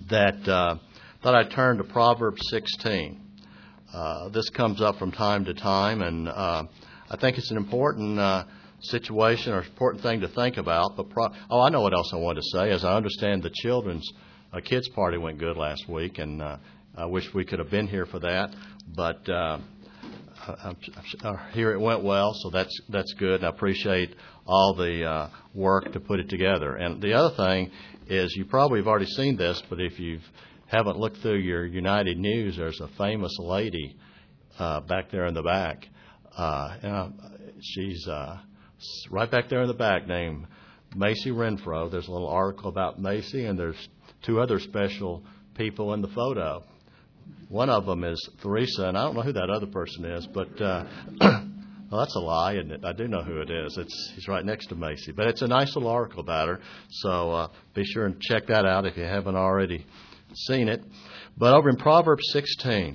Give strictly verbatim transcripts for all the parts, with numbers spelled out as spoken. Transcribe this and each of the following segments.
that uh, thought I'd turn to Proverbs sixteen. Uh, this comes up from time to time, and uh, I think it's an important uh, situation or important thing to think about. But pro- oh, I know what else I wanted to say. As I understand, the children's uh, kids party went good last week, and uh, I wish we could have been here for that. But uh, I, I, I hear it went well, so that's that's good. And I appreciate all the uh, work to put it together. And the other thing is, you probably have already seen this, but if you haven't looked through your United News, there's a famous lady uh, back there in the back. Uh, and I, she's uh, right back there in the back, named Macy Renfro. There's a little article about Macy, and there's two other special people in the photo. One of them is Theresa, and I don't know who that other person is, but uh, well, that's a lie, isn't it? I do know who it is. It's he's right next to Macy. But it's a nice little article about her, so uh, be sure and check that out if you haven't already seen it. But over in Proverbs sixteen,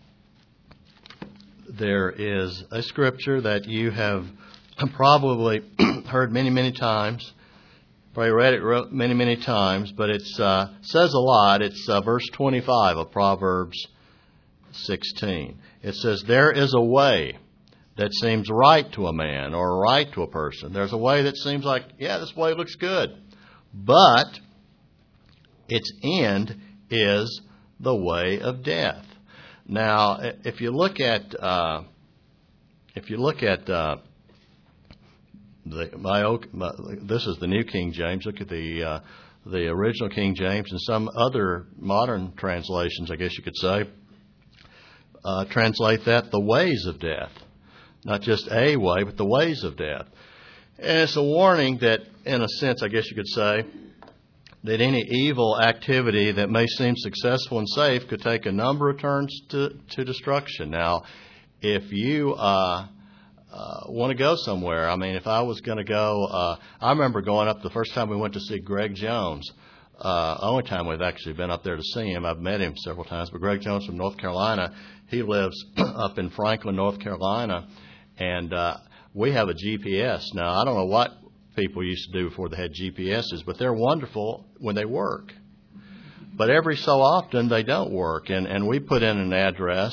there is a scripture that you have probably heard many, many times. Probably read it many, many times, but it uh, says a lot. It's uh, verse twenty-five of Proverbs sixteen. It says, "There is a way that seems right to a man," or right to a person. There's a way that seems like, yeah, this way looks good. But its end is the way of death. Now, if you look at, uh, if you look at, uh, the, my, my, this is the New King James. Look at the uh, the original King James and some other modern translations, I guess you could say, uh, translate that the ways of death. Not just a way, but the ways of death. And it's a warning that, in a sense, I guess you could say, that any evil activity that may seem successful and safe could take a number of turns to, to destruction. Now, if you uh, uh, want to go somewhere, I mean, if I was going to go, uh, I remember going up the first time we went to see Greg Jones. Uh, only time we've actually been up there to see him. I've met him several times, but Greg Jones from North Carolina, he lives up in Franklin, North Carolina, and uh, we have a G P S. Now, I don't know what people used to do before they had G P S's, but they're wonderful when they work. But every so often they don't work, and, and we put in an address,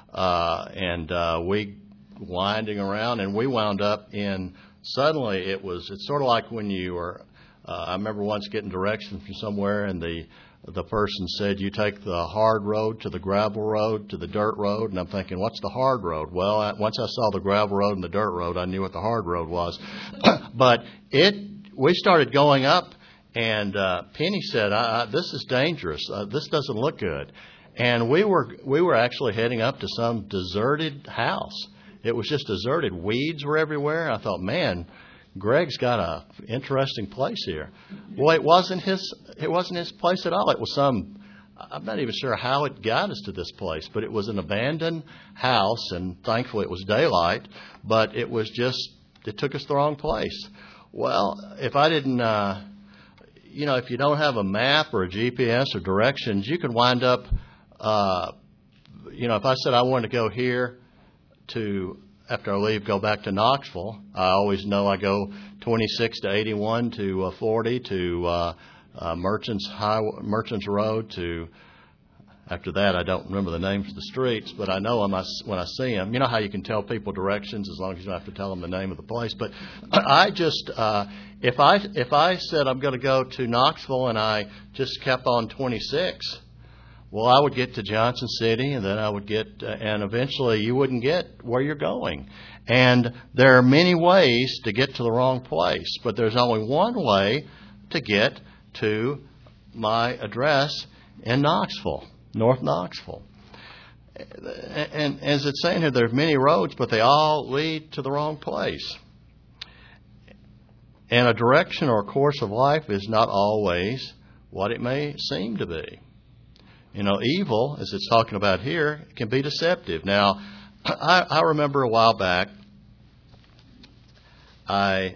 uh, and uh, we winding around, and we wound up in, suddenly it was, it's sort of like when you were, uh, I remember once getting directions from somewhere, and the the person said, you take the hard road to the gravel road to the dirt road, and I'm thinking, what's the hard road? Well, I, once I saw the gravel road and the dirt road, I knew what the hard road was. But it, we started going up, and uh, Penny said, I, I, this is dangerous. Uh, this doesn't look good. And we were we were actually heading up to some deserted house. It was just deserted. Weeds were everywhere. I thought, man, Greg's got a interesting place here. Well, it wasn't his. It wasn't his place at all. It was some. I'm not even sure how it got us to this place, but it was an abandoned house, and thankfully it was daylight. But it was just. It took us the wrong place. Well, if I didn't, uh, you know, if you don't have a map or a G P S or directions, you could wind up. Uh, you know, if I said I wanted to go here to. After I leave, go back to Knoxville. I always know I go twenty-six to eighty-one to uh, forty to uh, uh, Merchants Highway, Merchants Road to. After that, I don't remember the names of the streets, but I know them when I see them. You know how you can tell people directions as long as you don't have to tell them the name of the place. But I just, uh, if I if I said I'm going to go to Knoxville and I just kept on twenty-six. Well, I would get to Johnson City, and then I would get, uh, and eventually you wouldn't get where you're going. And there are many ways to get to the wrong place, but there's only one way to get to my address in Knoxville, North Knoxville. And as it's saying here, there's many roads, but they all lead to the wrong place. And a direction or a course of life is not always what it may seem to be. You know, evil, as it's talking about here, can be deceptive. Now, I, I remember a while back, I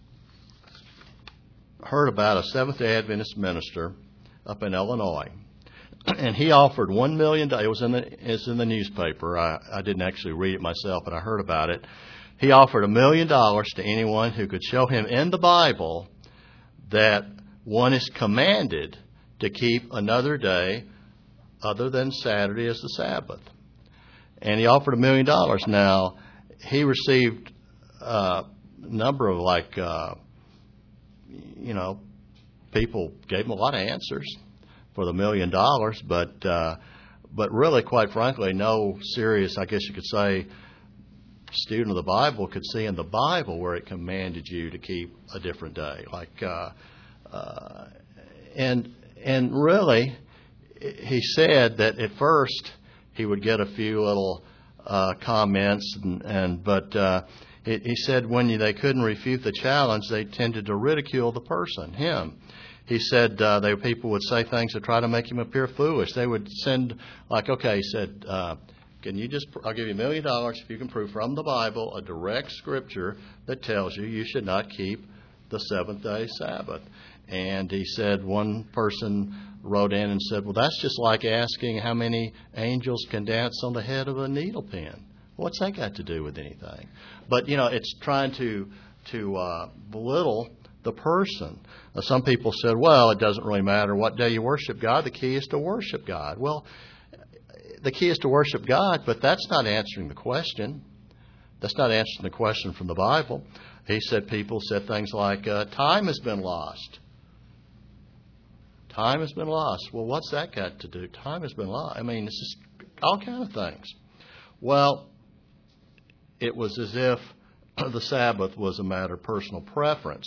heard about a Seventh-day Adventist minister up in Illinois, and he offered one million dollars. It was in the, it's in the newspaper. I, I didn't actually read it myself, but I heard about it. He offered a million dollars to anyone who could show him in the Bible that one is commanded to keep another day other than Saturday as the Sabbath. And he offered a million dollars. Now, he received a number of, like, uh, you know, people gave him a lot of answers for the million dollars, but uh, but really, quite frankly, no serious, I guess you could say, student of the Bible could see in the Bible where it commanded you to keep a different day. Like, uh, uh, and and really, he said that at first he would get a few little uh, comments, and, and but uh, it, he said when you, they couldn't refute the challenge, they tended to ridicule the person, him. He said uh, they people would say things to try to make him appear foolish. They would send, like, okay, he said, uh, can you just, I'll give you a million dollars if you can prove from the Bible a direct scripture that tells you you should not keep the seventh day Sabbath. And he said one person wrote in and said, well, that's just like asking how many angels can dance on the head of a needle pin. What's that got to do with anything? But, you know, it's trying to, to uh, belittle the person. Uh, some people said, well, it doesn't really matter what day you worship God. The key is to worship God. Well, the key is to worship God, but that's not answering the question. That's not answering the question from the Bible. He said people said things like, uh, time has been lost. Time has been lost. Well, what's that got to do? Time has been lost. I mean, it's just all kind of things. Well, it was as if the Sabbath was a matter of personal preference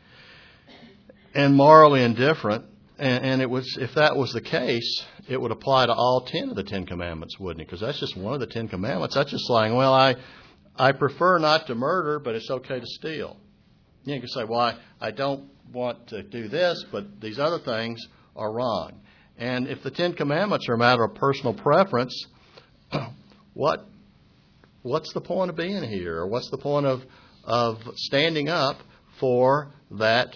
and morally indifferent. And, and it was, if that was the case, it would apply to all ten of the Ten Commandments, wouldn't it? Because that's just one of the Ten Commandments. That's just saying, well, I I prefer not to murder, but it's okay to steal. You can say, well, I, I don't want to do this, but these other things are wrong. And if the Ten Commandments are a matter of personal preference, what what's the point of being here? Or what's the point of of standing up for that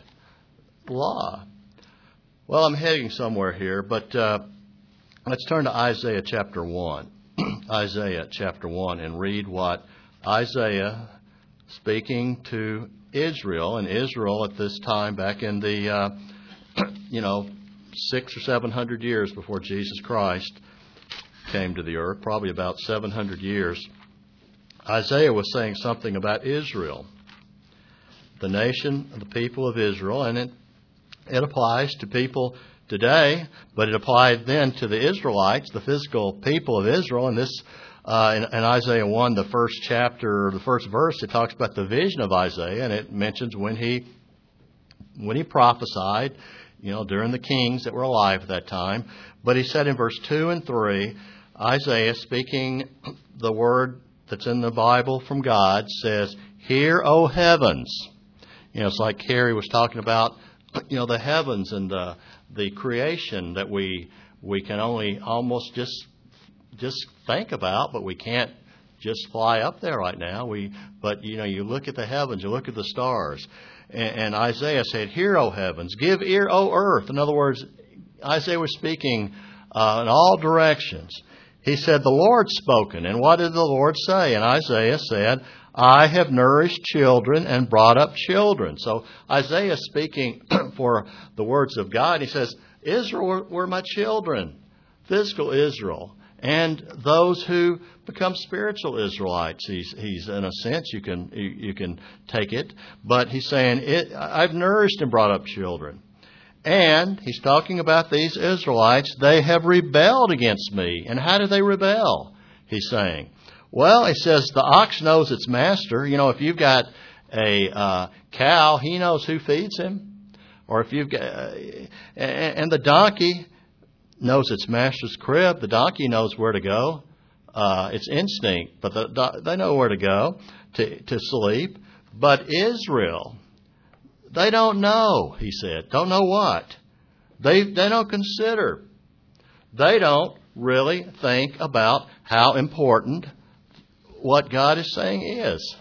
law? Well, I'm heading somewhere here, but uh, let's turn to Isaiah chapter one. Isaiah chapter one, and read what Isaiah, speaking to Israel, and Israel at this time back in the, uh, you know, six or seven hundred years before Jesus Christ came to the earth, probably about seven hundred years. Isaiah was saying something about Israel, the nation, the people of Israel, and it It applies to people today, but it applied then to the Israelites, the physical people of Israel. And this, uh, in, in Isaiah one, the first chapter, the first verse, it talks about the vision of Isaiah, and it mentions when he, when he prophesied, you know, during the kings that were alive at that time. But he said in verse two and three, Isaiah, speaking the word that's in the Bible from God, says, "Hear, O heavens." You know, it's like Carrie was talking about, you know, the heavens and the the creation that we we can only almost just just think about, but we can't just fly up there right now. We but you know, you look at the heavens, you look at the stars, and, and Isaiah said, "Hear, O heavens, give ear, O earth." In other words, Isaiah was speaking uh, in all directions. He said, "The Lord's spoken." And what did the Lord say? And Isaiah said, "I have nourished children and brought up children." So Isaiah is speaking for the words of God. He says, Israel were my children, physical Israel, and those who become spiritual Israelites. He's, he's in a sense, you can you, you can take it, but he's saying, it, I've nourished and brought up children. And he's talking about these Israelites. They have rebelled against me. And how do they rebel? He's saying, well, he says the ox knows its master. You know, if you've got a uh, cow, he knows who feeds him. Or if you've got, uh, and the donkey knows its master's crib. The donkey knows where to go. Uh, it's instinct, but the, they know where to go to, to sleep. But Israel, they don't know, he said. Don't know what? They, they don't consider. They don't really think about how important what God is saying is.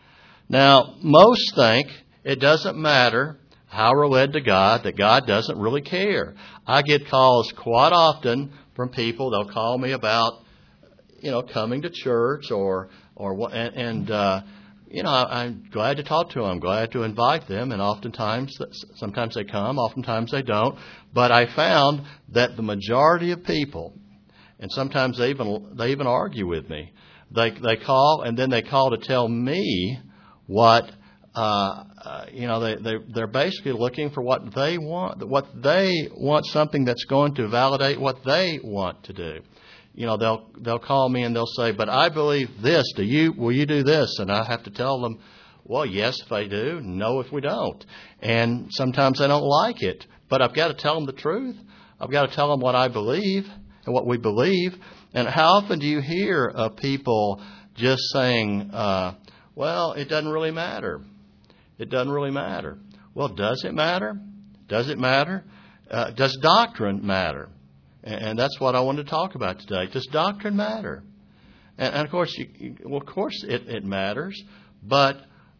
Now, most think it doesn't matter how we're led to God, that God doesn't really care. I get calls quite often from people. They'll call me about, you know, coming to church or, or and, and uh, you know, I, I'm glad to talk to them. I'm glad to invite them, and oftentimes, sometimes they come, oftentimes they don't. But I found that the majority of people, and sometimes they even they even argue with me. They they call and then they call to tell me what uh, uh, you know. They they they're basically looking for what they want. What they want something that's going to validate what they want to do. You know, they'll they'll call me and they'll say, "But I believe this. Do you? Will you do this?" And I have to tell them, "Well, yes, if I do. No, if we don't." And sometimes I don't like it, but I've got to tell them the truth. I've got to tell them what I believe and what we believe. And how often do you hear of people just saying, uh, "Well, it doesn't really matter. It doesn't really matter." Well, does it matter? Does it matter? Uh, does doctrine matter? And that's what I want to talk about today. Does doctrine matter? And, and of course, you, you, well, of course it, it matters. But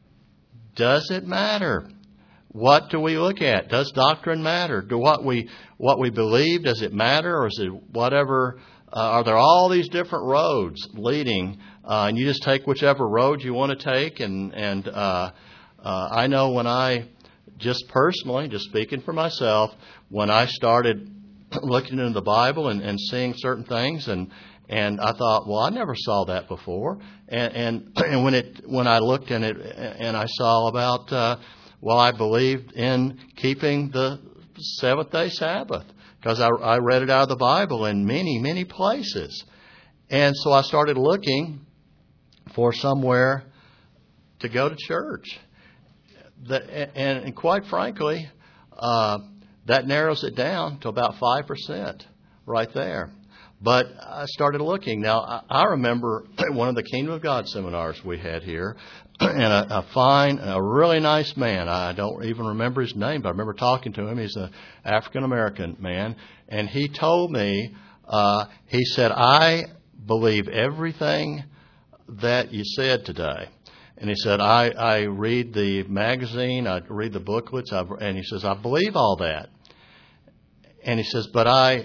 does it matter? What do we look at? Does doctrine matter? Do what we what we believe, does it matter, or is it whatever? Uh, are there all these different roads leading, uh, and you just take whichever road you want to take? And and uh, uh, I know when I just personally, just speaking for myself, when I started looking into the Bible and, and seeing certain things, and and I thought, well, I never saw that before. And and, and when it when I looked in it and I saw about, uh, well, I believed in keeping the seventh day Sabbath because I, I read it out of the Bible in many many places, and so I started looking for somewhere to go to church. That and, and quite frankly. Uh, That narrows it down to about five percent right there. But I started looking. Now, I remember one of the Kingdom of God seminars we had here, and a, a fine, a really nice man. I don't even remember his name, but I remember talking to him. He's an African-American man, and he told me, uh, he said, "I believe everything that you said today." And he said, I, I read the magazine, I read the booklets, I've, and he says, "I believe all that." And he says, "But I,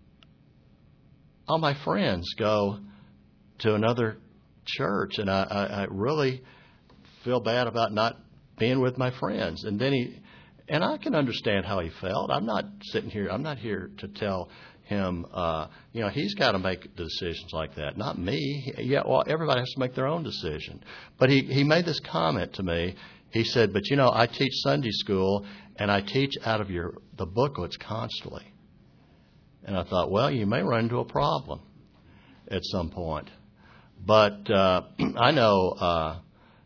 all my friends go to another church, and I, I, I really feel bad about not being with my friends." And then he, and I can understand how he felt. I'm not sitting here, I'm not here to tell him, uh, you know, he's got to make decisions like that, not me. Yeah, well, everybody has to make their own decision. But he, he made this comment to me. He said, "But, you know, I teach Sunday school, and I teach out of your the booklets constantly." And I thought, well, you may run into a problem at some point. But uh, I know a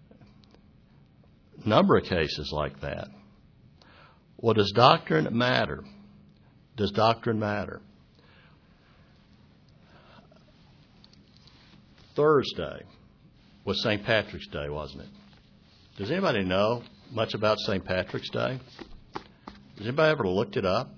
number of cases like that. Well, does doctrine matter? Does doctrine matter? Thursday was Saint Patrick's Day, wasn't it? Does anybody know much about Saint Patrick's Day? Has anybody ever looked it up?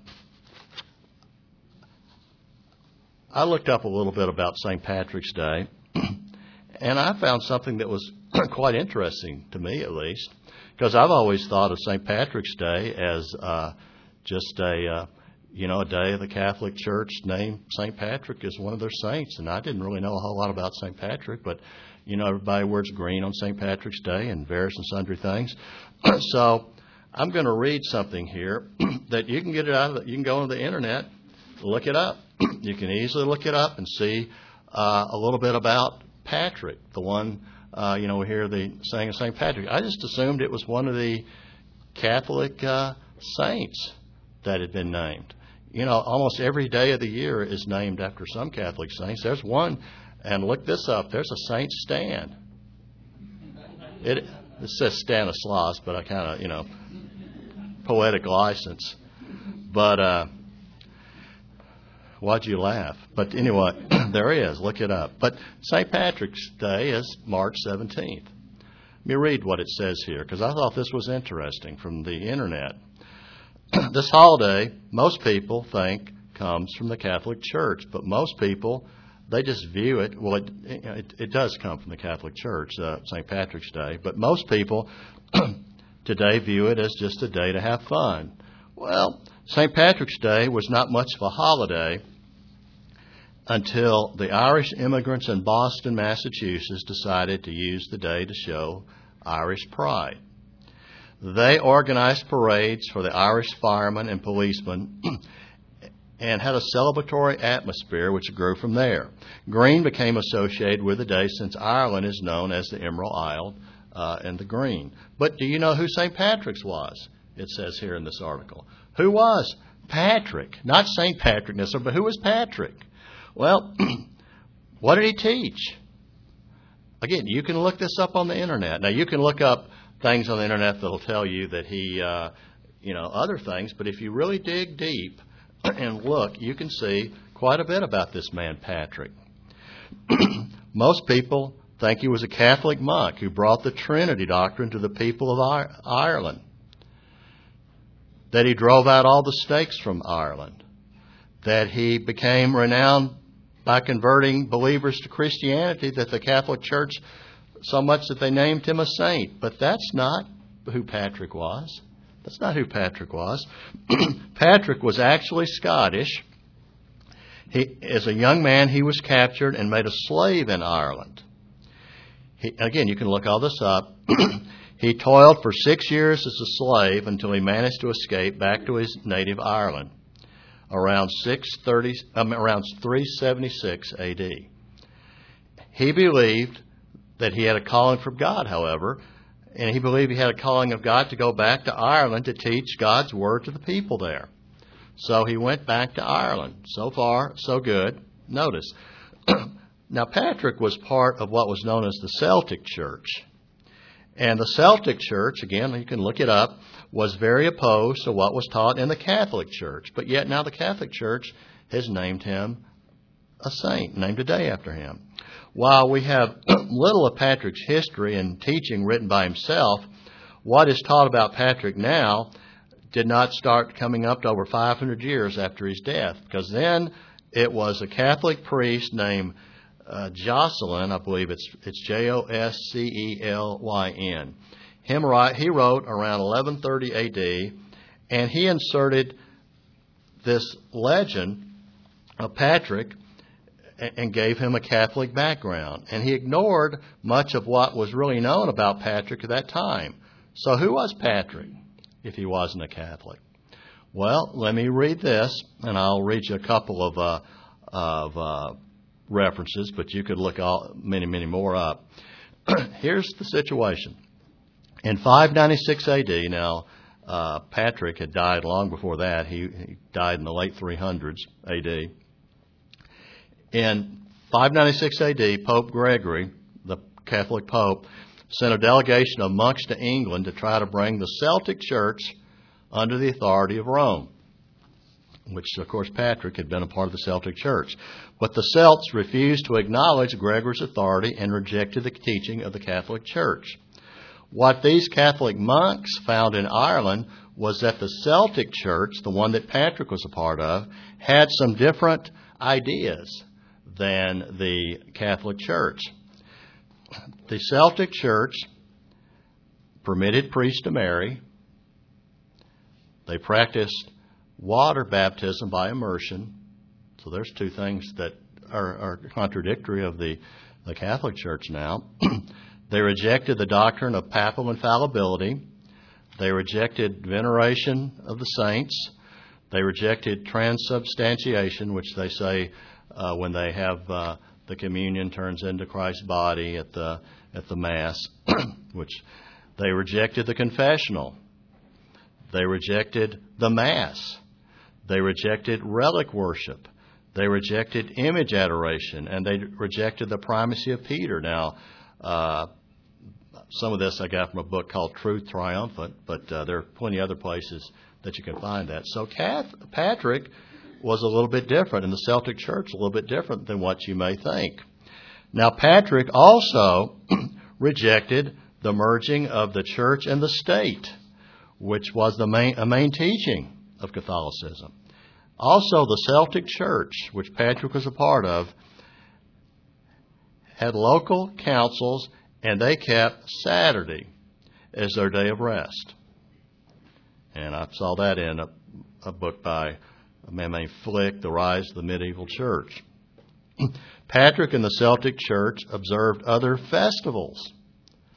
I looked up a little bit about Saint Patrick's Day, and I found something that was quite interesting to me, at least, because I've always thought of Saint Patrick's Day as uh, just a, uh, you know, a day of the Catholic Church named Saint Patrick as one of their saints, and I didn't really know a whole lot about Saint Patrick, but, you know, everybody wears green on Saint Patrick's Day and various and sundry things. So I'm going to read something here that you can get it out of the, you can go on the internet, look it up. You can easily look it up and see uh, a little bit about Patrick, the one, uh, you know, we hear the saying of Saint Patrick. I just assumed it was one of the Catholic uh, saints that had been named. You know, almost every day of the year is named after some Catholic saints. There's one, and look this up, there's a Saint Stan. It, it says Stanislaus, but I kind of, you know, poetic license. But uh, why'd you laugh? But anyway, there he is. Look it up. But Saint Patrick's Day is March seventeenth. Let me read what it says here, because I thought this was interesting from the internet. This holiday, most people think, comes from the Catholic Church, but most people, they just view it, well, it, it, it does come from the Catholic Church, uh, Saint Patrick's Day, but most people today view it as just a day to have fun. Well, Saint Patrick's Day was not much of a holiday until the Irish immigrants in Boston, Massachusetts decided to use the day to show Irish Pride. They organized parades for the Irish firemen and policemen and had a celebratory atmosphere which grew from there. Green became associated with the day since Ireland is known as the Emerald Isle uh, and the Green. But do you know who Saint Patrick's was? It says here in this article. Who was Patrick? Not Saint Patrick necessarily, but who was Patrick? Well, what did he teach? Again, you can look this up on the internet. Now, you can look up things on the internet that'll tell you that he, uh, you know, other things. But if you really dig deep and look, you can see quite a bit about this man, Patrick. Most people think he was a Catholic monk who brought the Trinity doctrine to the people of Ireland. That he drove out all the snakes from Ireland. That he became renowned by converting believers to Christianity, that the Catholic Church so much that they named him a saint. But that's not who Patrick was. That's not who Patrick was. Patrick was actually Scottish. He, as a young man, he was captured and made a slave in Ireland. He, again, you can look all this up. He toiled for six years as a slave until he managed to escape back to his native Ireland around six thirty, um, around three seventy-six A D. He believed that he had a calling from God, however, and he believed he had a calling of God to go back to Ireland to teach God's word to the people there. So he went back to Ireland. So far, so good. Notice, now Patrick was part of what was known as the Celtic Church. And the Celtic Church, again, you can look it up, was very opposed to what was taught in the Catholic Church. But yet now the Catholic Church has named him a saint, named a day after him. While we have little of Patrick's history and teaching written by himself, what is taught about Patrick now did not start coming up to over five hundred years after his death, because then it was a Catholic priest named uh, Jocelyn, I believe it's it's J O S C E L Y N. Him write, he wrote around eleven thirty A D, and he inserted this legend of Patrick and gave him a Catholic background. And he ignored much of what was really known about Patrick at that time. So who was Patrick if he wasn't a Catholic? Well, let me read this, and I'll read you a couple of uh, of uh, references, but you could look all, many, many more up. Here's the situation. In five ninety-six A D, now uh, Patrick had died long before that. He, he died in the late three hundreds A D. In five ninety-six A D, Pope Gregory, the Catholic Pope, sent a delegation of monks to England to try to bring the Celtic Church under the authority of Rome, which, of course, Patrick had been a part of the Celtic Church. But the Celts refused to acknowledge Gregory's authority and rejected the teaching of the Catholic Church. What these Catholic monks found in Ireland was that the Celtic Church, the one that Patrick was a part of, had some different ideas than the Catholic Church. The Celtic Church permitted priests to marry. They practiced water baptism by immersion. So there's two things that are, are contradictory of the, the Catholic Church now. They rejected the doctrine of papal infallibility. They rejected veneration of the saints. They rejected transubstantiation, which they say uh, when they have uh, the communion turns into Christ's body at the at the Mass, which they rejected the confessional. They rejected the Mass. They rejected relic worship. They rejected image adoration, and they rejected the primacy of Peter. Now, uh, some of this I got from a book called Truth Triumphant, but uh, there are plenty of other places that you can find that. So Cath- Patrick was a little bit different, and the Celtic Church a little bit different than what you may think. Now, Patrick also rejected the merging of the church and the state, which was the main, a main teaching of Catholicism. Also, the Celtic Church, which Patrick was a part of, had local councils, and they kept Saturday as their day of rest. And I saw that in a, a book by a man named Flick, The Rise of the Medieval Church. Patrick and the Celtic Church observed other festivals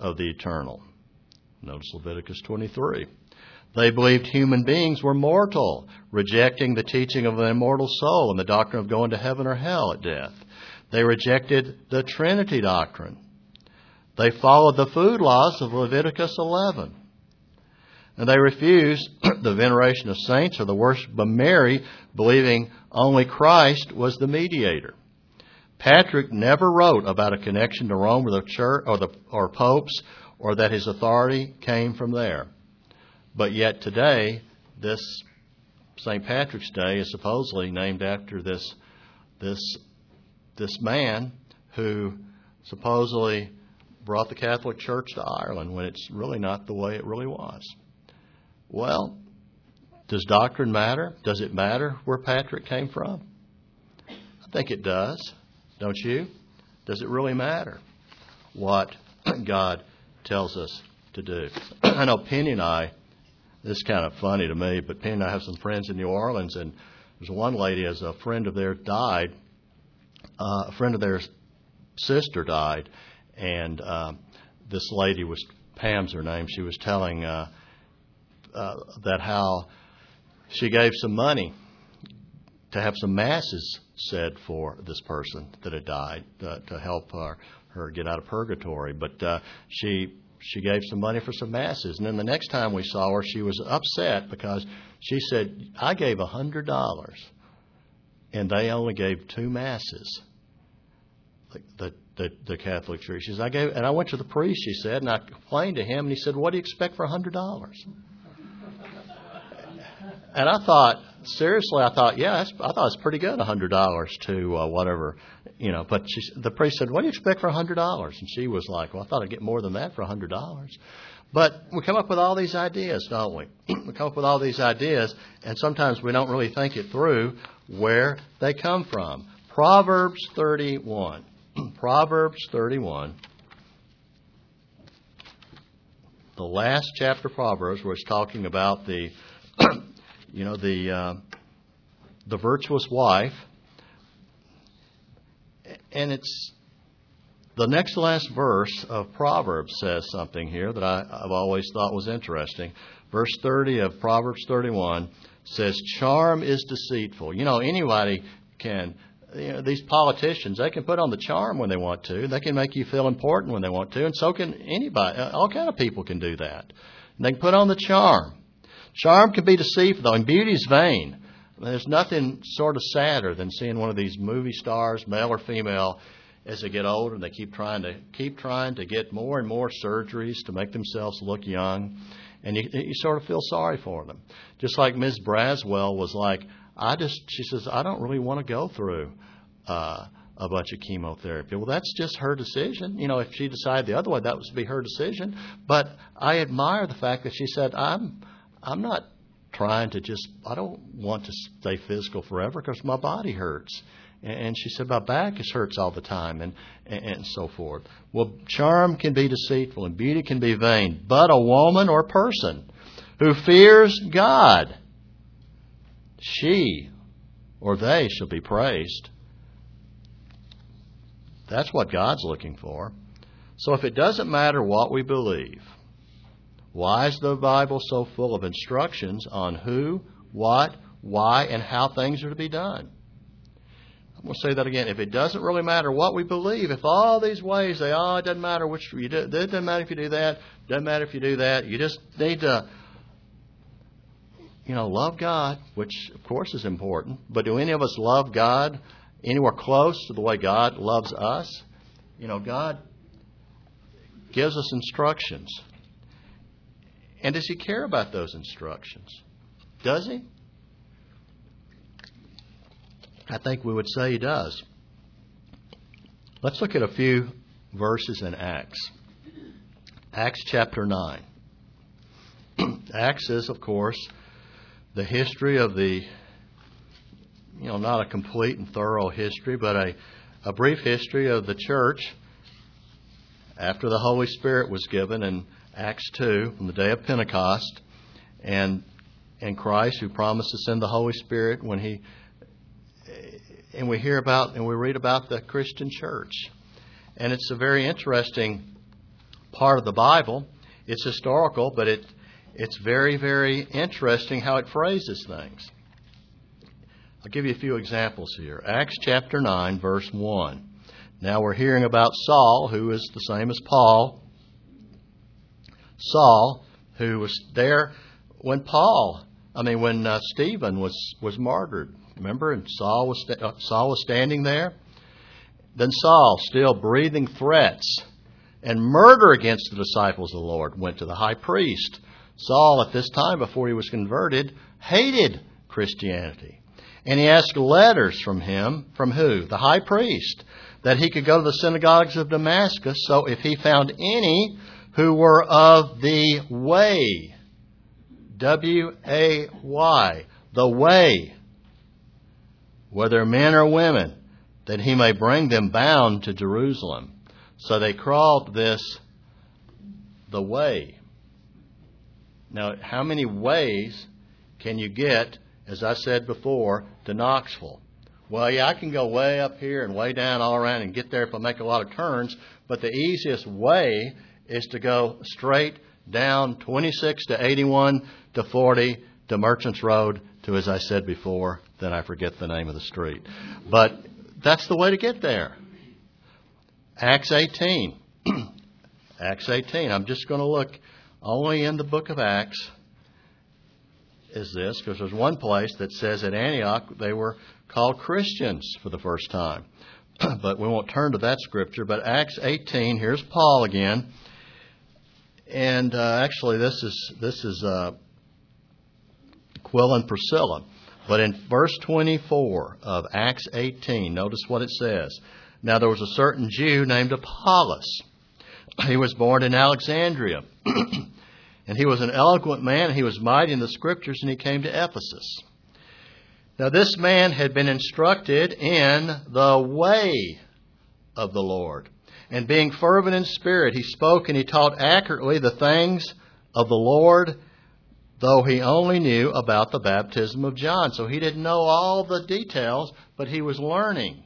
of the eternal. Notice Leviticus twenty-three. They believed human beings were mortal, rejecting the teaching of an immortal soul and the doctrine of going to heaven or hell at death. They rejected the Trinity doctrine. They followed the food laws of Leviticus eleven. And they refused the veneration of saints or the worship of Mary, believing only Christ was the mediator. Patrick never wrote about a connection to Rome or the church or the or popes, or that his authority came from there. But yet today, this Saint Patrick's Day is supposedly named after this this this man who supposedly brought the Catholic Church to Ireland, when it's really not the way it really was. Well, does doctrine matter? Does it matter where Patrick came from? I think it does. Don't you? Does it really matter what God tells us to do? I know Penny and I, this is kind of funny to me, but Penny and I have some friends in New Orleans, and there's one lady, as a friend of theirs died, uh, a friend of theirs' sister died, and uh, this lady was, Pam's her name, she was telling uh, uh, that how she gave some money to have some masses said for this person that had died, uh, to help her, her get out of purgatory. But uh, she she gave some money for some masses. And then the next time we saw her, she was upset because she said, I gave one hundred dollars, and they only gave two masses, the, the, the, the Catholic Church. She said, I gave, and I went to the priest, she said, and I complained to him, and he said, what do you expect for one hundred dollars? And I thought, seriously, I thought, yeah, that's, I thought it's pretty good, one hundred dollars to uh, whatever, you know. But she, the priest said, what do you expect for one hundred dollars? And she was like, well, I thought I'd get more than that for one hundred dollars. But we come up with all these ideas, don't we? We come up with all these ideas, and sometimes we don't really think it through where they come from. Proverbs thirty-one. Proverbs thirty-one. The last chapter of Proverbs, where it's talking about the... You know, the uh, the virtuous wife, and it's the next last verse of Proverbs says something here that I, I've always thought was interesting. Verse thirty of Proverbs thirty-one says, "Charm is deceitful." You know, anybody can. You know, these politicians, they can put on the charm when they want to. They can make you feel important when they want to, and so can anybody. All kind of people can do that. And they can put on the charm. Charm can be deceitful, though, and beauty is vain. There's nothing sort of sadder than seeing one of these movie stars, male or female, as they get older, and they keep trying to keep trying to get more and more surgeries to make themselves look young, and you, you sort of feel sorry for them. Just like Miz Braswell was like, I just, she says, I don't really want to go through uh, a bunch of chemotherapy. Well, that's just her decision. You know, if she decided the other way, that would be her decision. But I admire the fact that she said, I'm. I'm not trying to just, I don't want to stay physical forever because my body hurts. And she said, my back is hurts all the time, and, and, and so forth. Well, charm can be deceitful and beauty can be vain, but a woman or person who fears God, she or they shall be praised. That's what God's looking for. So if it doesn't matter what we believe, why is the Bible so full of instructions on who, what, why, and how things are to be done? I'm going to say that again. If it doesn't really matter what we believe, if all these ways, they, oh, it doesn't matter which you do, it doesn't matter if you do that, it doesn't matter if you do that. You just need to, you know, love God, which of course is important. But do any of us love God anywhere close to the way God loves us? You know, God gives us instructions. And does He care about those instructions? Does He? I think we would say He does. Let's look at a few verses in Acts. Acts chapter nine. Acts is, of course, the history of the, you know, not a complete and thorough history, but a, a brief history of the church after the Holy Spirit was given in Acts two, on the day of Pentecost, and and Christ, who promised to send the Holy Spirit when He, and we hear about and we read about the Christian church. And it's a very interesting part of the Bible. It's historical, but it it's very, very interesting how it phrases things. I'll give you a few examples here. Acts chapter nine, verse one. Now we're hearing about Saul, who is the same as Paul. Saul, who was there when Paul, I mean, when uh, Stephen was, was martyred. Remember? And Saul was, uh, Saul was standing there. Then Saul, still breathing threats and murder against the disciples of the Lord, went to the high priest. Saul, at this time, before he was converted, hated Christianity. And he asked letters from him, from who? The high priest, that he could go to the synagogues of Damascus, so if he found any who were of the way, W A Y, the way, whether men or women, that he may bring them bound to Jerusalem. So they called this the way. Now, how many ways can you get, as I said before, to Knoxville? Well, yeah, I can go way up here and way down all around and get there if I make a lot of turns, but the easiest way is to go straight down twenty-six to eighty-one to forty to Merchants Road to, as I said before, then I forget the name of the street. But that's the way to get there. Acts eighteen. Acts eighteen. I'm just going to look only in the book of Acts is this, because there's one place that says at Antioch they were called Christians for the first time. But we won't turn to that scripture. But Acts eighteen, here's Paul again. And uh, actually this is this is uh, Aquila and Priscilla. But in verse twenty-four of Acts eighteen, notice what it says. Now there was a certain Jew named Apollos. He was born in Alexandria. And he was an eloquent man, and he was mighty in the Scriptures, and he came to Ephesus. Now this man had been instructed in the way of the Lord. And being fervent in spirit, he spoke and he taught accurately the things of the Lord, though he only knew about the baptism of John. So he didn't know all the details, but he was learning.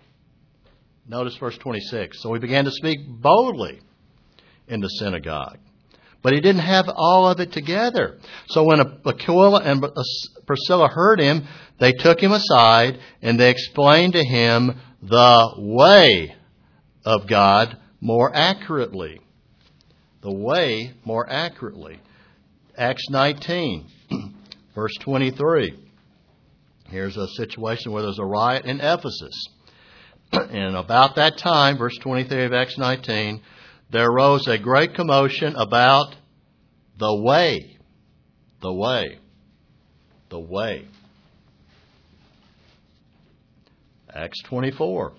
Notice verse twenty-six. So he began to speak boldly in the synagogue. But he didn't have all of it together. So when Aquila and Priscilla heard him, they took him aside and they explained to him the way of God more accurately. The way more accurately. Acts nineteen, verse twenty-three. Here's a situation where there's a riot in Ephesus. And about that time, verse twenty-three of Acts nineteen, there arose a great commotion about the way. The way. The way. Acts twenty-four.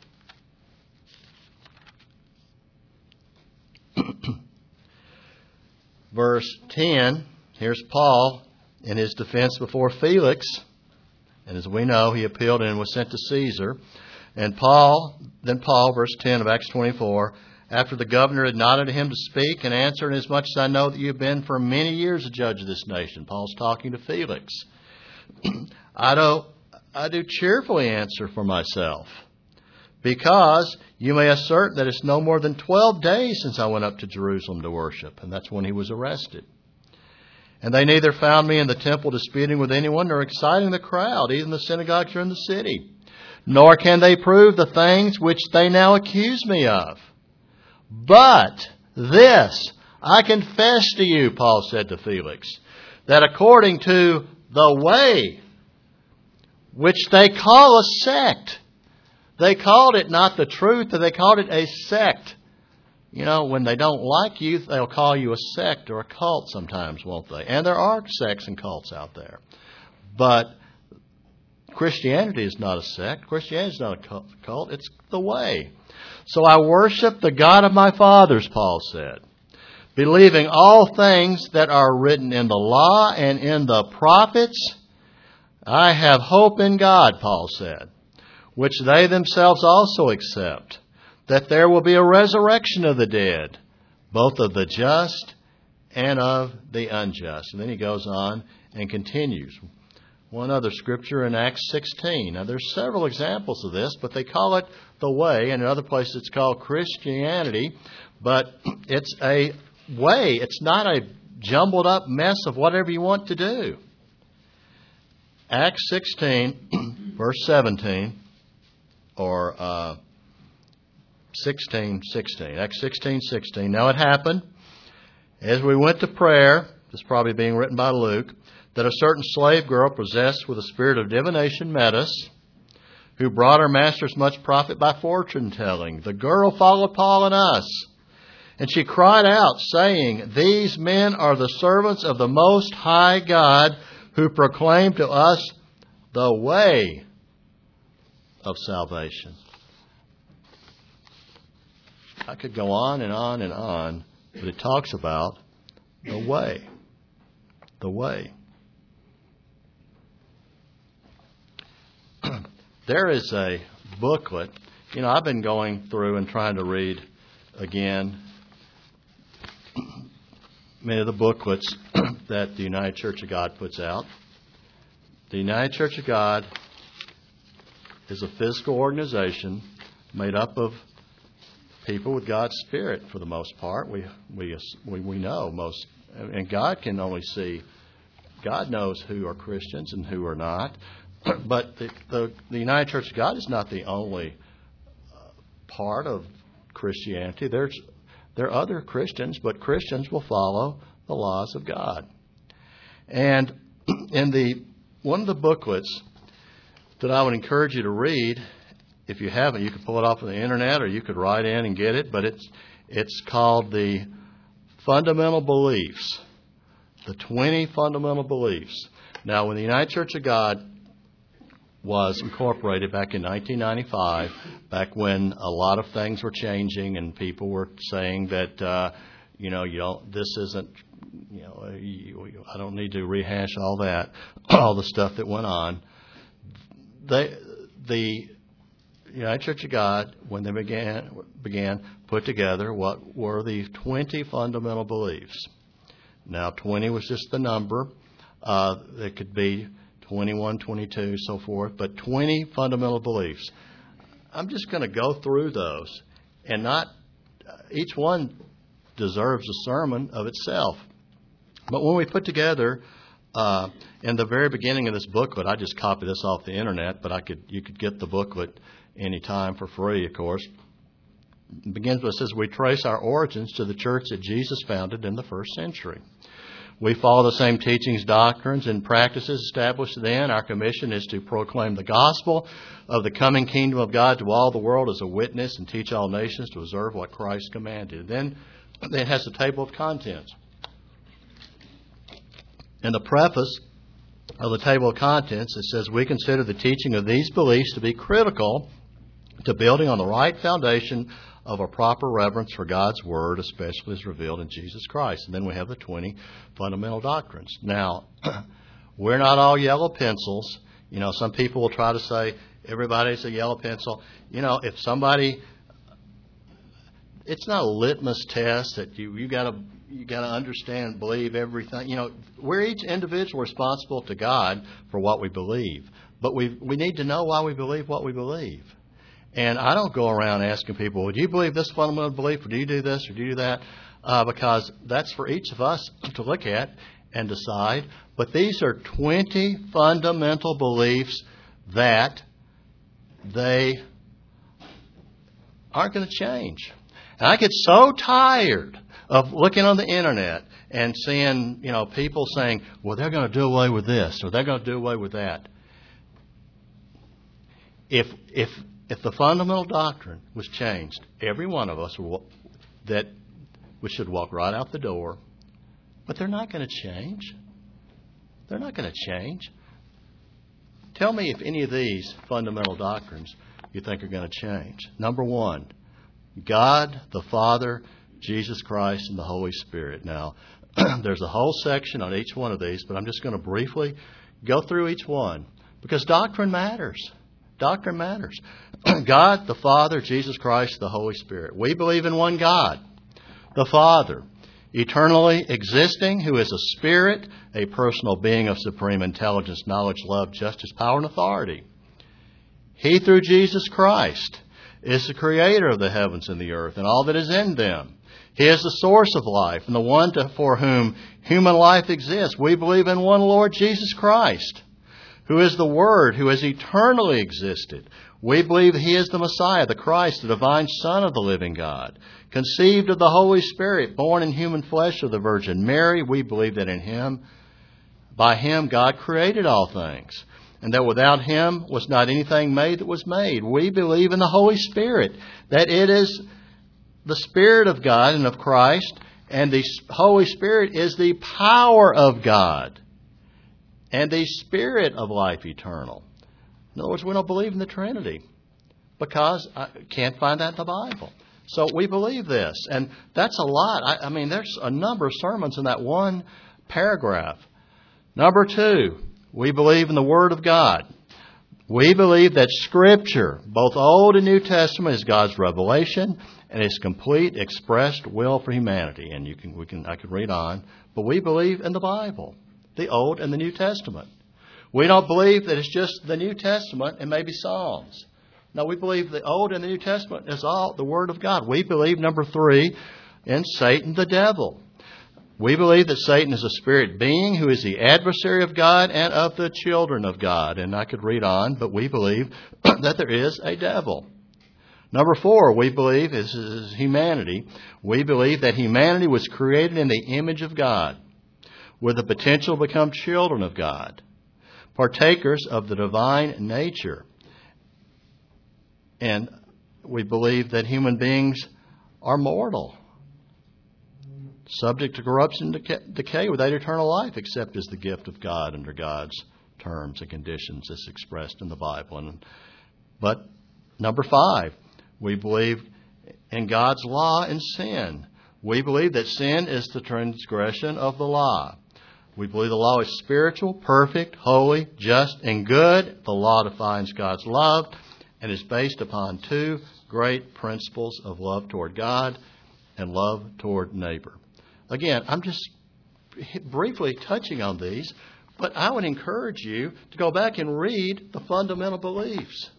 Verse ten, here's Paul in his defense before Felix. And as we know, he appealed and was sent to Caesar. And Paul, then Paul, verse ten of Acts twenty-four, after the governor had nodded to him to speak and answer, inasmuch as I know that you have been for many years a judge of this nation. Paul's talking to Felix. I do, I do cheerfully answer for myself, because you may assert that it's no more than twelve days since I went up to Jerusalem to worship. And that's when he was arrested. And they neither found me in the temple disputing with anyone, nor exciting the crowd, even the synagogues or in the city. Nor can they prove the things which they now accuse me of. But this I confess to you, Paul said to Felix, that according to the way which they call a sect, they called it not the truth, but they called it a sect. You know, when they don't like you, they'll call you a sect or a cult sometimes, won't they? And there are sects and cults out there. But Christianity is not a sect. Christianity is not a cult. It's the way. So I worship the God of my fathers, Paul said, believing all things that are written in the law and in the prophets. I have hope in God, Paul said, which they themselves also accept, that there will be a resurrection of the dead, both of the just and of the unjust. And then he goes on and continues. one other scripture in Acts sixteen. Now, there's several examples of this, but they call it the way, and in other places it's called Christianity. But it's a way. It's not a jumbled up mess of whatever you want to do. Acts sixteen, verse seventeen, or uh, sixteen, sixteen. Acts sixteen, sixteen. Now it happened, as we went to prayer, this is probably being written by Luke, that a certain slave girl possessed with a spirit of divination met us, who brought her masters much profit by fortune telling. The girl followed Paul and us, and she cried out, saying, These men are the servants of the Most High God, who proclaim to us the way of salvation. I could go on and on and on, but it talks about the way. The way. There is a booklet. You know, I've been going through and trying to read again many of the booklets that the United Church of God puts out. The United Church of God is a physical organization made up of people with God's Spirit for the most part. We we we, we know most, and God can only see. God knows who are Christians and who are not. But the, the, the United Church of God is not the only uh, part of Christianity. There's there are other Christians, but Christians will follow the laws of God. And in the one of the booklets that I would encourage you to read, if you haven't, you could pull it off of the internet or you could write in and get it. But it's it's called the Fundamental Beliefs, the twenty Fundamental Beliefs. Now, when the United Church of God was incorporated back in nineteen ninety-five, back when a lot of things were changing and people were saying that, uh, you know, you don't, this isn't, you know, you, I don't need to rehash all that, all the stuff that went on. They, the United Church of God, when they began, began put together what were the twenty fundamental beliefs. Now, twenty was just the number. Uh, it could be twenty-one, twenty-two, so forth, but twenty fundamental beliefs. I'm just going to go through those, and not each one deserves a sermon of itself. But when we put together, uh, in the very beginning of this booklet, I just copied this off the internet, but I could you could get the booklet anytime for free, of course. It begins with, it says, we trace our origins to the church that Jesus founded in the first century. We follow the same teachings, doctrines, and practices established then. Our commission is to proclaim the gospel of the coming kingdom of God to all the world as a witness and teach all nations to observe what Christ commanded. Then it has a table of contents. In the preface of the table of contents, it says, we consider the teaching of these beliefs to be critical to building on the right foundation of a proper reverence for God's Word, especially as revealed in Jesus Christ. And then we have the twenty fundamental doctrines. Now, we're not all yellow pencils. You know, some people will try to say everybody's a yellow pencil. You know, if somebody, it's not a litmus test that you you got to you got to understand and believe everything. You know, we're each individual responsible to God for what we believe, but we we need to know why we believe what we believe. And I don't go around asking people, well, do you believe this fundamental belief, or do you do this, or do you do that? Uh, because that's for each of us to look at and decide. But these are twenty fundamental beliefs that they aren't going to change. And I get so tired of looking on the internet and seeing, you know, people saying, well, they're going to do away with this, or they're going to do away with that. If if If the fundamental doctrine was changed, every one of us will, that we should walk right out the door. But they're not going to change. They're not going to change. Tell me if any of these fundamental doctrines you think are going to change. Number one, God, the Father, Jesus Christ, and the Holy Spirit. Now, there's a whole section on each one of these, but I'm just going to briefly go through each one because doctrine matters. Doctrine matters. God, the Father, Jesus Christ, the Holy Spirit. We believe in one God, the Father. eternally existing, who is a spirit, a personal being of supreme intelligence, knowledge, love, justice, power, and authority. He, through Jesus Christ, is the creator of the heavens and the earth and all that is in them. He is the source of life and the one to, for whom human life exists. We believe in one Lord Jesus Christ, who is the Word, who has eternally existed. We believe He is the Messiah, the Christ, the divine Son of the living God, conceived of the Holy Spirit, born in human flesh of the Virgin Mary. We believe that in Him, by Him, God created all things, and that without Him was not anything made that was made. We believe in the Holy Spirit, that it is the Spirit of God and of Christ, and the Holy Spirit is the power of God and the Spirit of life eternal. In other words, we don't believe in the Trinity because I can't find that in the Bible. So we believe this, and that's a lot. I, I mean, there's a number of sermons in that one paragraph. Number two, we believe in the Word of God. We believe that Scripture, both Old and New Testament, is God's revelation and His complete expressed will for humanity. And you can, we can, I could read on, but we believe in the Bible, the Old and the New Testament. We don't believe that it's just the New Testament and maybe Psalms. No, we believe the Old and the New Testament is all the Word of God. We believe, number three, in Satan the devil. We believe that Satan is a spirit being who is the adversary of God and of the children of God. And I could read on, but we believe that there is a devil. Number four, we believe is, is humanity. We believe that humanity was created in the image of God, with the potential to become children of God, partakers of the divine nature. And we believe that human beings are mortal, subject to corruption and decay without eternal life, except as the gift of God under God's terms and conditions as expressed in the Bible. And, but number five, we believe in God's law and sin. We believe that sin is the transgression of the law. We believe the law is spiritual, perfect, holy, just, and good. The law defines God's love and is based upon two great principles of love toward God and love toward neighbor. Again, I'm just briefly touching on these, but I would encourage you to go back and read the fundamental beliefs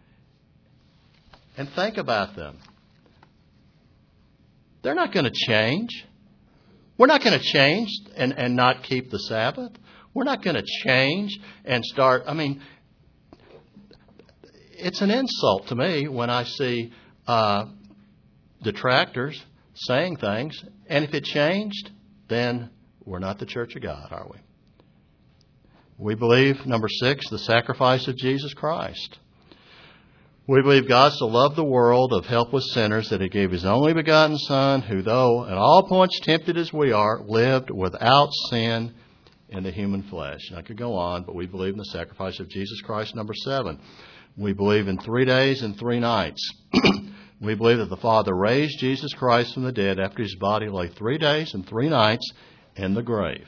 and think about them. They're not going to change. We're not going to change and, and not keep the Sabbath. We're not going to change and start. I mean, it's an insult to me when I see uh, detractors saying things, and if it changed, then we're not the Church of God, are we? We believe, number six, the sacrifice of Jesus Christ. We believe God so loved the world of helpless sinners that He gave His only begotten Son, who, though at all points tempted as we are, lived without sin in the human flesh. And I could go on, but we believe in the sacrifice of Jesus Christ. Number seven, we believe in three days and three nights. We believe that the Father raised Jesus Christ from the dead after His body lay three days and three nights in the grave,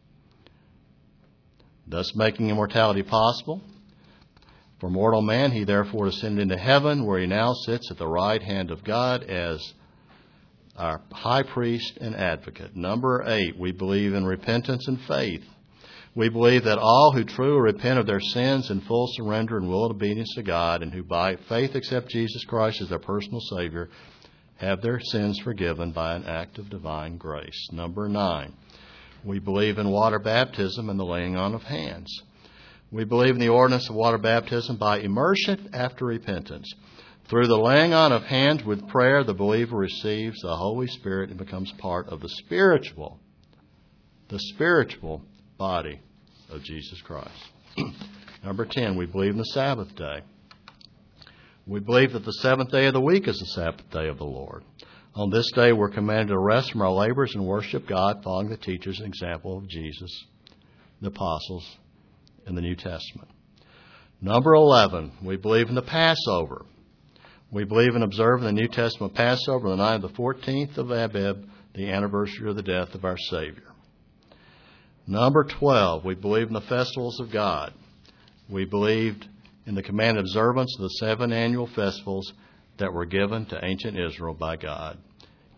thus making immortality possible. For mortal man, He therefore ascended into heaven, where He now sits at the right hand of God as our high priest and advocate. Number eight, we believe in repentance and faith. We believe that all who truly repent of their sins in full surrender and will obedience to God, and who by faith accept Jesus Christ as their personal Savior, have their sins forgiven by an act of divine grace. Number nine, we believe in water baptism and the laying on of hands. We believe in the ordinance of water baptism by immersion after repentance. Through the laying on of hands with prayer, the believer receives the Holy Spirit and becomes part of the spiritual, the spiritual body of Jesus Christ. Number ten, we believe in the Sabbath day. We believe that the seventh day of the week is the Sabbath day of the Lord. On this day, we're commanded to rest from our labors and worship God, following the teachers and example of Jesus, the apostles, in the New Testament. Number eleven, we believe in the Passover. We believe in observing the New Testament Passover on the night of the fourteenth of Abib, the anniversary of the death of our Savior. Number twelve, we believe in the festivals of God. We believed in the commanded observance of the seven annual festivals that were given to ancient Israel by God.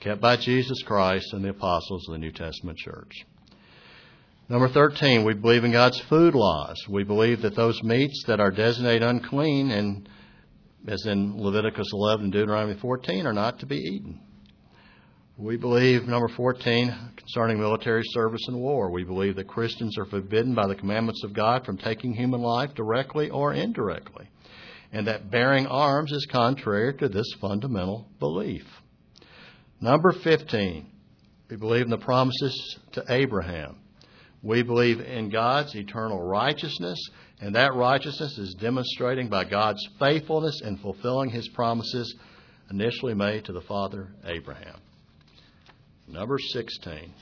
kept by Jesus Christ and the apostles of the New Testament church. Number thirteen, we believe in God's food laws. We believe that those meats that are designated unclean, and as in Leviticus eleven and Deuteronomy fourteen, are not to be eaten. We believe, number fourteen, concerning military service and war, we believe that Christians are forbidden by the commandments of God from taking human life directly or indirectly, and that bearing arms is contrary to this fundamental belief. Number fifteen, we believe in the promises to Abraham. We believe in God's eternal righteousness, and that righteousness is demonstrating by God's faithfulness in fulfilling His promises initially made to the father Abraham. Number sixteen.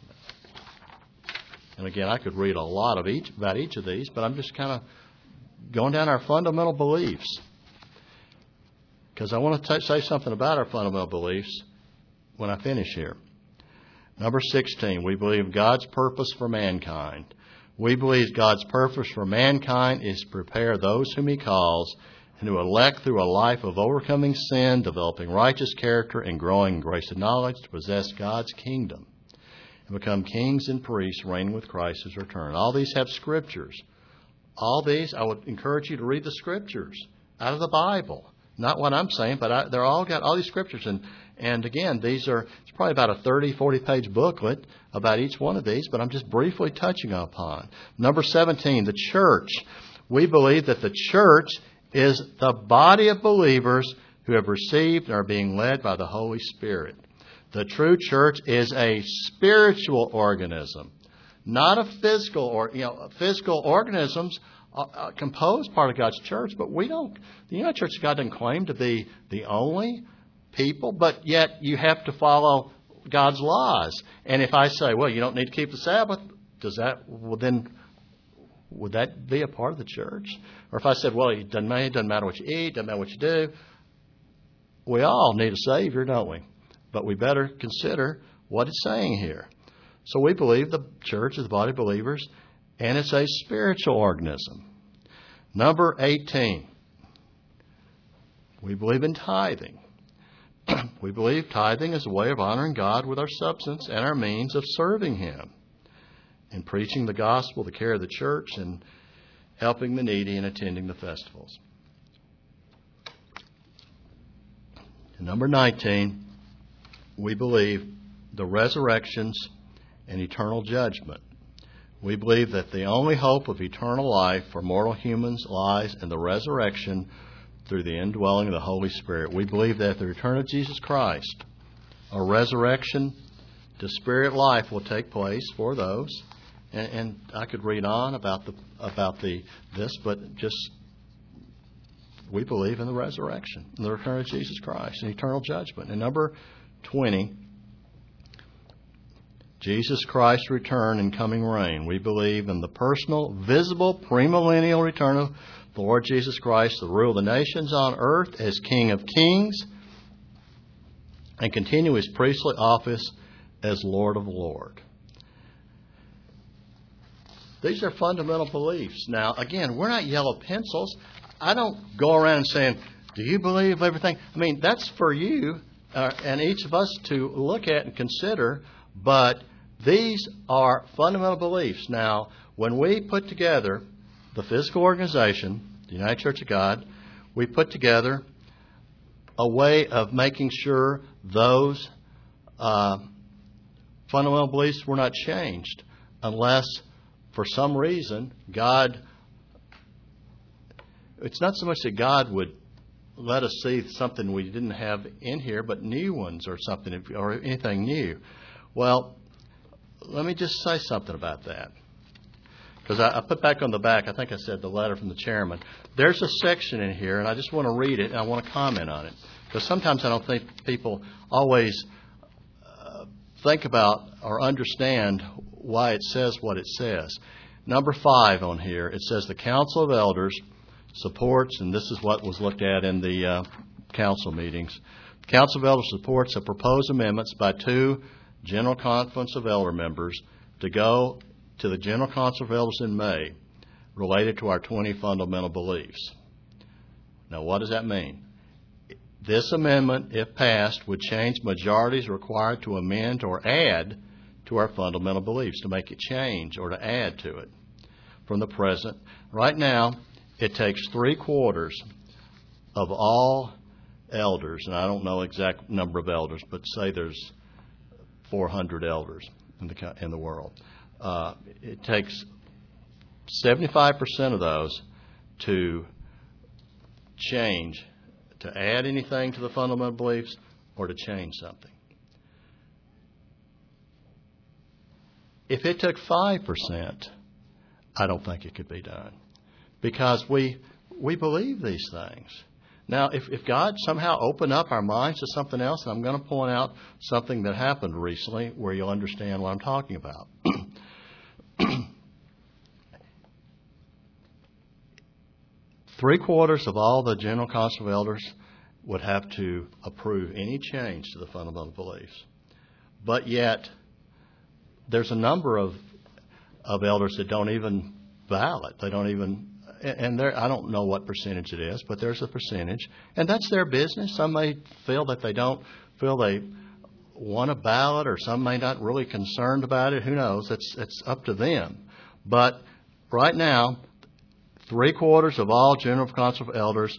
And again, I could read a lot of each about each of these, but I'm just kind of going down our fundamental beliefs, because I want to t- say something about our fundamental beliefs when I finish here. Number sixteen, we believe God's purpose for mankind. We believe God's purpose for mankind is to prepare those whom He calls and to elect through a life of overcoming sin, developing righteous character, and growing in grace and knowledge to possess God's kingdom and become kings and priests reigning with Christ at His return. All these have scriptures. All these, I would encourage you to read the scriptures out of the Bible. Not what I'm saying, but I, they're all got all these scriptures. And, and again, these are, it's probably about a thirty, forty page booklet about each one of these, but I'm just briefly touching upon. Number seventeen, the church. We believe that the church is the body of believers who have received and are being led by the Holy Spirit. The true church is a spiritual organism, not a physical, or you know, physical organisms uh, compose part of God's church, but we don't. The United Church of God doesn't claim to be the only people, but yet you have to follow God's laws. And if I say, well, you don't need to keep the Sabbath, does that, well, then would that be a part of the church? Or if I said, well, it doesn't matter, it doesn't matter what you eat, doesn't matter what you do. We all need a Savior, don't we? But we better consider what it's saying here. So we believe the church is the body of believers, and it's a spiritual organism. Number eighteen, we believe in tithing. We believe tithing is a way of honoring God with our substance and our means of serving Him, in preaching the gospel, the care of the church, and helping the needy and attending the festivals. And number nineteen, we believe the resurrections and eternal judgment. We believe that the only hope of eternal life for mortal humans lies in the resurrection through the indwelling of the Holy Spirit. We believe that at the return of Jesus Christ, a resurrection to spirit life will take place for those. And, and I could read on about the about the this, but just we believe in the resurrection, and the return of Jesus Christ, and eternal judgment. And number twenty, Jesus Christ's return and coming reign. We believe in the personal, visible, premillennial return of the Lord Jesus Christ to rule the nations on earth as King of Kings and continue His priestly office as Lord of Lords. These are fundamental beliefs. Now, again, we're not yellow pencils. I don't go around saying, do you believe everything? I mean, that's for you uh, and each of us to look at and consider, but these are fundamental beliefs. Now, when we put together the physical organization, the United Church of God, we put together a way of making sure those uh, fundamental beliefs were not changed unless, for some reason, God, it's not so much that God would let us see something we didn't have in here, but new ones or something, or anything new. Well, let me just say something about that. Because I, I put back on the back, I think I said the letter from the chairman. There's a section in here, and I just want to read it, and I want to comment on it. Because sometimes I don't think people always uh, think about or understand why it says what it says. Number five on here, it says the Council of Elders supports, and this is what was looked at in the uh, council meetings. The Council of Elders supports the proposed amendments by two General Conference of Elder members to go to the General Council of Elders in May related to our twenty fundamental beliefs. Now, what does that mean? This amendment, if passed, would change majorities required to amend or add to our fundamental beliefs, to make it change or to add to it from the present. Right now, it takes three quarters of all elders, and I don't know exact number of elders, but say there's four hundred elders in the in the world. Uh, it takes seventy-five percent of those to change, to add anything to the fundamental beliefs or to change something. If it took five percent, I don't think it could be done, because we we believe these things. Now, if, if God somehow opened up our minds to something else, and I'm going to point out something that happened recently where you'll understand what I'm talking about. Three quarters of all the General Council of Elders would have to approve any change to the fundamental beliefs. But yet, there's a number of of elders that don't even ballot. They don't even, and there, I don't know what percentage it is, but there's a percentage, and that's their business. Some may feel that they don't feel they want a ballot, or some may not really concerned about it. Who knows? It's it's up to them. But right now, three quarters of all General Council of Elders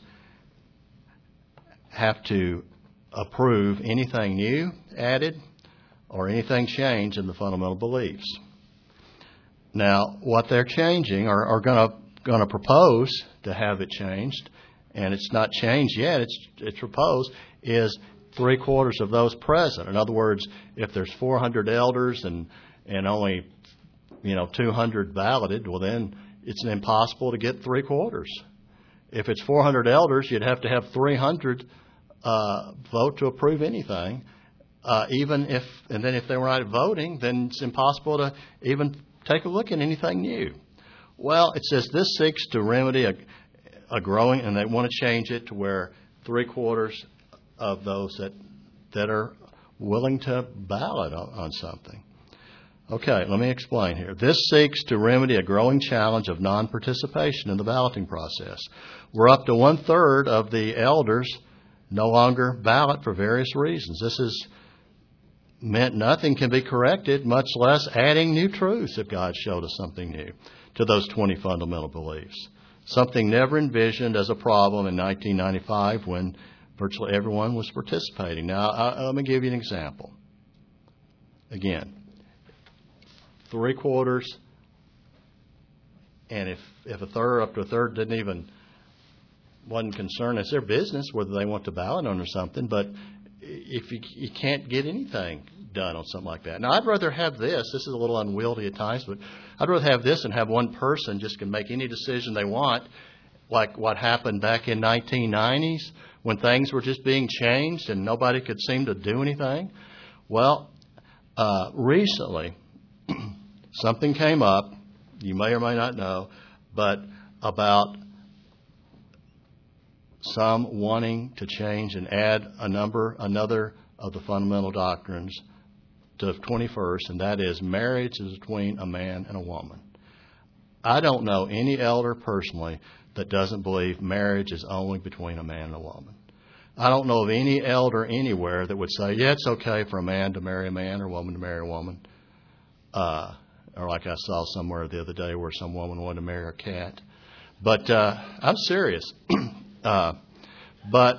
have to approve anything new added or anything changed in the fundamental beliefs. Now, what they're changing, or are going to going to propose to have it changed, and it's not changed yet, it's it's proposed, is three quarters of those present. In other words, if there's four hundred elders and and only, you know, two hundred balloted, well then it's impossible to get three quarters. If it's four hundred elders, you'd have to have three hundred uh, vote to approve anything. Uh, even if, and then if they were not voting, then it's impossible to even take a look at anything new. Well, it says this seeks to remedy a, a growing, and they want to change it to where three quarters of those that that are willing to ballot on, on something. Okay, let me explain here. This seeks to remedy a growing challenge of non-participation in the balloting process. We're up to one-third of the elders no longer ballot for various reasons. This is meant nothing can be corrected, much less adding new truths if God showed us something new to those twenty fundamental beliefs. Something never envisioned as a problem in nineteen ninety-five when virtually everyone was participating. Now, I, let me give you an example. Again, three quarters, and if, if a third up to a third didn't even, wasn't concerned, it's their business whether they want to ballot on or something, but if you, you can't get anything done on something like that. Now, I'd rather have this. This is a little unwieldy at times, but I'd rather have this and have one person just can make any decision they want, like what happened back in nineteen nineties when things were just being changed and nobody could seem to do anything. Well, uh, recently, something came up, you may or may not know, but about some wanting to change and add a number, another of the fundamental doctrines to the twenty-first, and that is marriage is between a man and a woman. I don't know any elder personally that doesn't believe marriage is only between a man and a woman. I don't know of any elder anywhere that would say, yeah, it's okay for a man to marry a man or a woman to marry a woman. Uh, or like I saw somewhere the other day where some woman wanted to marry a cat. But uh, I'm serious. Uh, but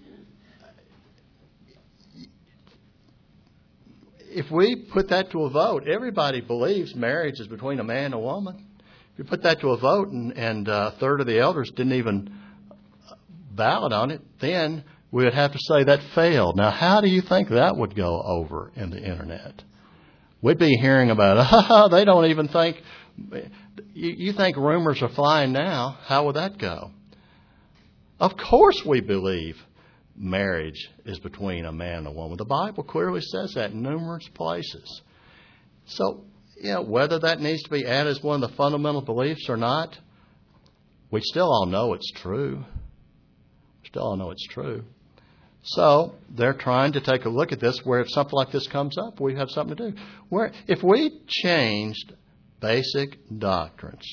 if we put that to a vote, everybody believes marriage is between a man and a woman. If you put that to a vote and, and uh, a third of the elders didn't even ballot on it, then we would have to say that failed. Now, how do you think that would go over in the Internet? We'd be hearing about, oh, they don't even think, you, you think rumors are flying now. How would that go? Of course we believe marriage is between a man and a woman. The Bible clearly says that in numerous places. So, you know, whether that needs to be added as one of the fundamental beliefs or not, we still all know it's true. We still all know it's true. So they're trying to take a look at this where if something like this comes up, we have something to do. Where if we changed basic doctrines,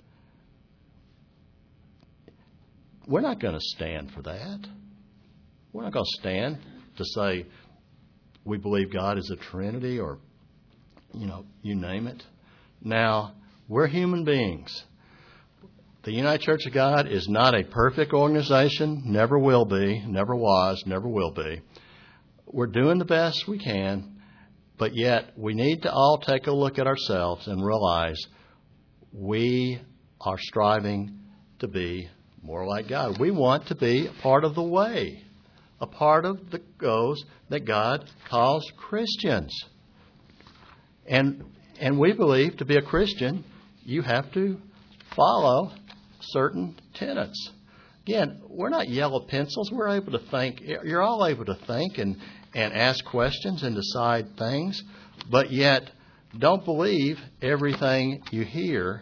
we're not going to stand for that. We're not going to stand to say we believe God is a Trinity or, you know, you name it. Now, we're human beings. The United Church of God is not a perfect organization, never will be, never was, never will be. We're doing the best we can, but yet we need to all take a look at ourselves and realize we are striving to be more like God. We want to be a part of the way, a part of the those that God calls Christians. And and we believe to be a Christian, you have to follow certain tenets. Again, we're not yellow pencils. We're able to think. You're all able to think and, and ask questions and decide things, but yet don't believe everything you hear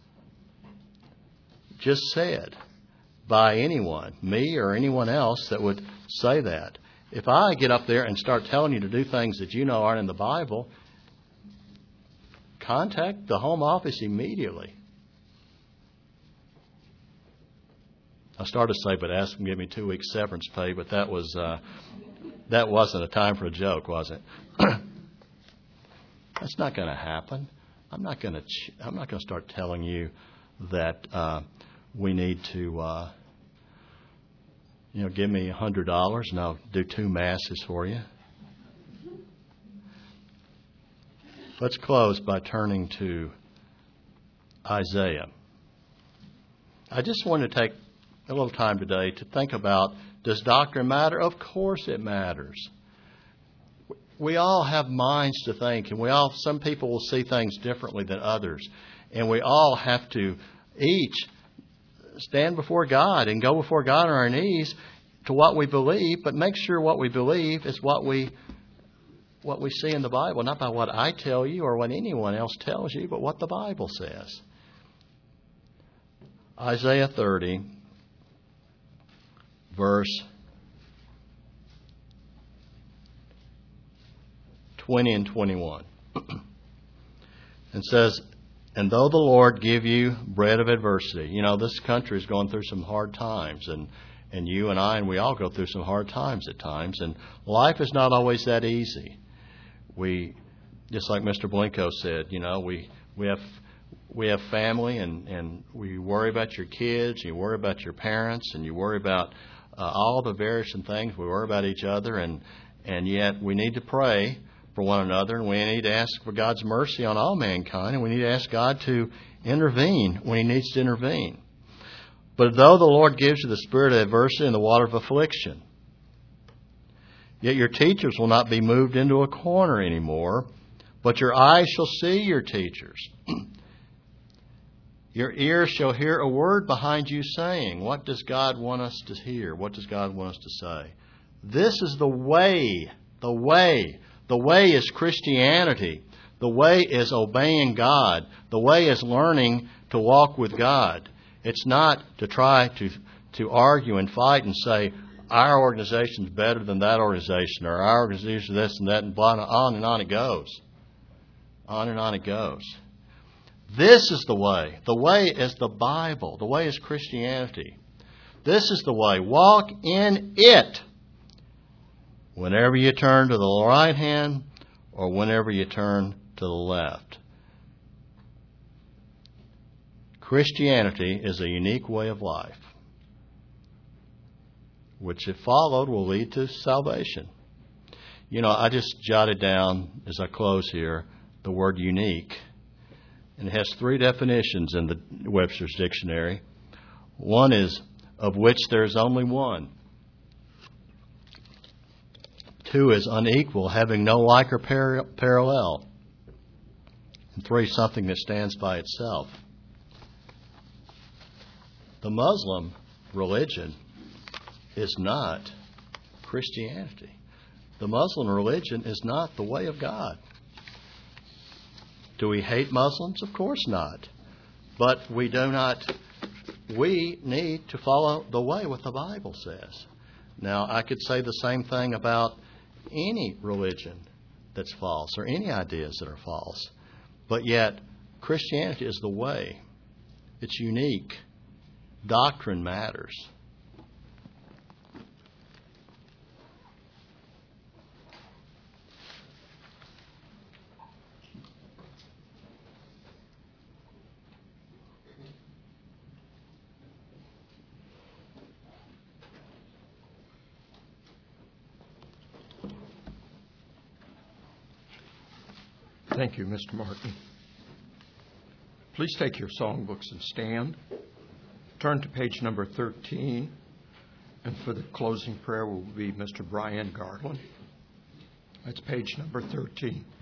just said by anyone, me or anyone else that would say that. If I get up there and start telling you to do things that you know aren't in the Bible, contact the home office immediately. I started to say, but ask them to give me two weeks severance pay, but that was uh, that wasn't a time for a joke, was it? That's not going to happen. I'm not going to. Ch- I'm not going to start telling you that uh, we need to, uh, you know, give me a hundred dollars and I'll do two masses for you. Let's close by turning to Isaiah. I just want to take a little time today to think about, does doctrine matter? Of course it matters. We all have minds to think, and we all, some people will see things differently than others. And we all have to each stand before God and go before God on our knees to what we believe, but make sure what we believe is what we what we see in the Bible, not by what I tell you or what anyone else tells you, but what the Bible says. Isaiah thirty, verse twenty and twenty-one. It says, and though the Lord give you bread of adversity, you know, this country is going through some hard times, and, and you and I and we all go through some hard times at times, and life is not always that easy. We, just like Mister Blinko said, you know, we, we have we have family, and, and we worry about your kids, you worry about your parents, and you worry about uh, all the various things. We worry about each other, and and yet we need to pray for one another, and we need to ask for God's mercy on all mankind, and we need to ask God to intervene when He needs to intervene. But though the Lord gives you the spirit of adversity and the water of affliction, yet your teachers will not be moved into a corner anymore, but your eyes shall see your teachers. Your ears shall hear a word behind you saying, what does God want us to hear? What does God want us to say? This is the way, the way. The way is Christianity. The way is obeying God. The way is learning to walk with God. It's not to try to to argue and fight and say, our organization is better than that organization, or our organization is this and that, and blah, and on and on it goes. On and on it goes. This is the way. The way is the Bible. The way is Christianity. This is the way. Walk in it. Whenever you turn to the right hand or whenever you turn to the left. Christianity is a unique way of life, which if followed will lead to salvation. You know, I just jotted down, as I close here, the word unique. And it has three definitions in the Webster's Dictionary. One is, of which there is only one. Two is unequal, having no like or par- parallel. And three, something that stands by itself. The Muslim religion is not Christianity. The Muslim religion is not the way of God. Do we hate Muslims? Of course not. But we do not, we need to follow the way what the Bible says. Now, I could say the same thing about any religion that's false or any ideas that are false. But yet, Christianity is the way. It's unique. Doctrine matters. Thank you, Mister Martin. Please take your songbooks and stand. Turn to page number thirteen. And for the closing prayer will be Mister Brian Garland. That's page number thirteen.